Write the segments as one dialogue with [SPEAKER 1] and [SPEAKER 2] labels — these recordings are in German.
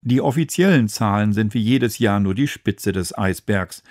[SPEAKER 1] Die offiziellen Zahlen sind wie jedes Jahr nur die Spitze des Eisbergs.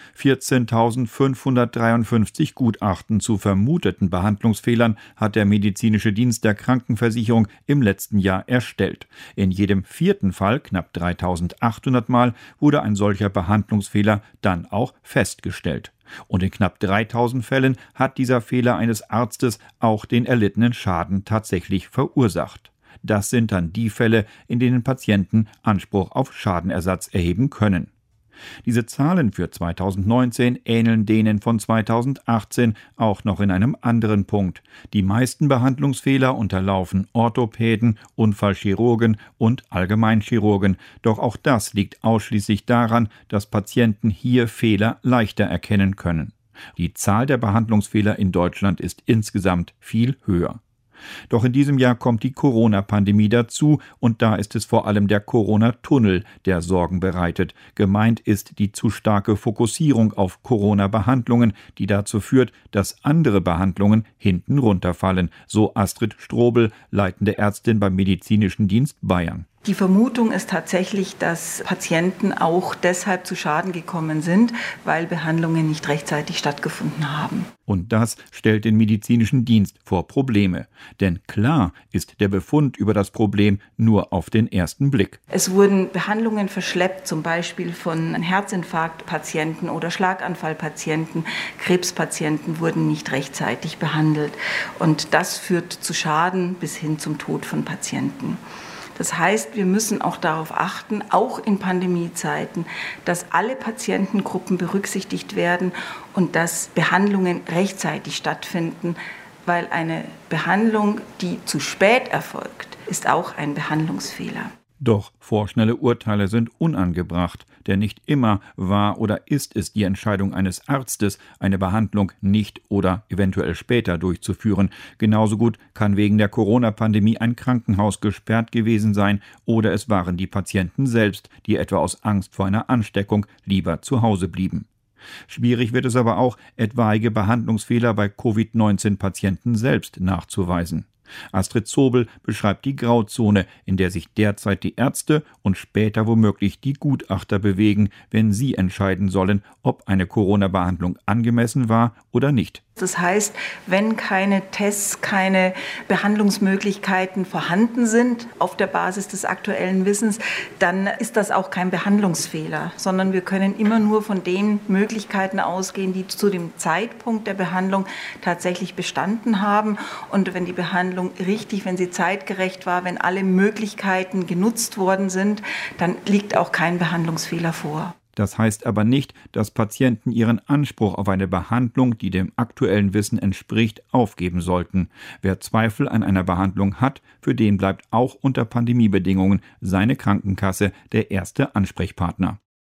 [SPEAKER 1] 14.553 Gutachten zu vermuteten Behandlungsfehlern hat der medizinische Dienst der Krankenversicherung im letzten Jahr erstellt. In jedem vierten Fall, knapp 3.800 Mal, wurde ein solcher Behandlungsfehler dann auch festgestellt. Und in knapp 3.000 Fällen hat dieser Fehler eines Arztes auch den erlittenen Schaden tatsächlich verursacht. Das sind dann die Fälle, in denen Patienten Anspruch auf Schadenersatz erheben können. Diese Zahlen für 2019 ähneln denen von 2018 auch noch in einem anderen Punkt. Die meisten Behandlungsfehler unterlaufen Orthopäden, Unfallchirurgen und Allgemeinchirurgen. Doch auch das liegt ausschließlich daran, dass Patienten hier Fehler leichter erkennen können. Die Zahl der Behandlungsfehler in Deutschland ist insgesamt viel höher. Doch in diesem Jahr kommt die Corona-Pandemie dazu und da ist es vor allem der Corona-Tunnel, der Sorgen bereitet. Gemeint ist die zu starke Fokussierung auf Corona-Behandlungen, die dazu führt, dass andere Behandlungen hinten runterfallen, so Astrid Strobel, leitende Ärztin beim Medizinischen Dienst Bayern.
[SPEAKER 2] Die Vermutung ist tatsächlich, dass Patienten auch deshalb zu Schaden gekommen sind, weil Behandlungen nicht rechtzeitig stattgefunden haben.
[SPEAKER 1] Und das stellt den medizinischen Dienst vor Probleme. Denn klar ist der Befund über das Problem nur auf den ersten Blick.
[SPEAKER 2] Es wurden Behandlungen verschleppt, zum Beispiel von Herzinfarktpatienten oder Schlaganfallpatienten. Krebspatienten wurden nicht rechtzeitig behandelt. Und das führt zu Schaden bis hin zum Tod von Patienten. Das heißt, wir müssen auch darauf achten, auch in Pandemiezeiten, dass alle Patientengruppen berücksichtigt werden und dass Behandlungen rechtzeitig stattfinden, weil eine Behandlung, die zu spät erfolgt, ist auch ein Behandlungsfehler.
[SPEAKER 1] Doch vorschnelle Urteile sind unangebracht, denn nicht immer war oder ist es die Entscheidung eines Arztes, eine Behandlung nicht oder eventuell später durchzuführen. Genauso gut kann wegen der Corona-Pandemie ein Krankenhaus gesperrt gewesen sein oder es waren die Patienten selbst, die etwa aus Angst vor einer Ansteckung lieber zu Hause blieben. Schwierig wird es aber auch, etwaige Behandlungsfehler bei Covid-19-Patienten selbst nachzuweisen. Astrid Zobel beschreibt die Grauzone, in der sich derzeit die Ärzte und später womöglich die Gutachter bewegen, wenn sie entscheiden sollen, ob eine Corona-Behandlung angemessen war oder nicht.
[SPEAKER 2] Das heißt, wenn keine Tests, keine Behandlungsmöglichkeiten vorhanden sind auf der Basis des aktuellen Wissens, dann ist das auch kein Behandlungsfehler, sondern wir können immer nur von den Möglichkeiten ausgehen, die zu dem Zeitpunkt der Behandlung tatsächlich bestanden haben. Und wenn die Behandlung richtig, wenn sie zeitgerecht war, wenn alle Möglichkeiten genutzt worden sind, dann liegt auch kein Behandlungsfehler vor.
[SPEAKER 1] Das heißt aber nicht, dass Patienten ihren Anspruch auf eine Behandlung, die dem aktuellen Wissen entspricht, aufgeben sollten. Wer Zweifel an einer Behandlung hat, für den bleibt auch unter Pandemiebedingungen seine Krankenkasse der erste Ansprechpartner.